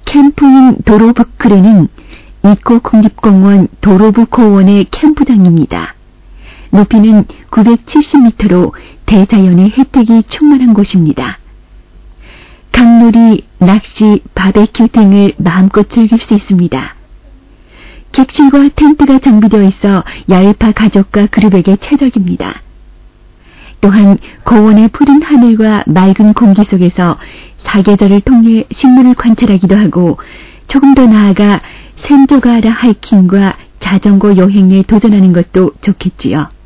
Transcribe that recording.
캠프인 도로부크르는 니코 국립공원 도로부 고원의 캠프장입니다. 높이는 970m로 대자연의 혜택이 충만한 곳입니다. 강놀이, 낚시, 바베큐 등을 마음껏 즐길 수 있습니다. 객실과 텐트가 정비되어 있어 야외파 가족과 그룹에게 최적입니다. 또한 고원의 푸른 하늘과 맑은 공기 속에서 사계절을 통해 식물을 관찰하기도 하고 조금 더 나아가 센조가하라 하이킹과 자전거 여행에 도전하는 것도 좋겠지요.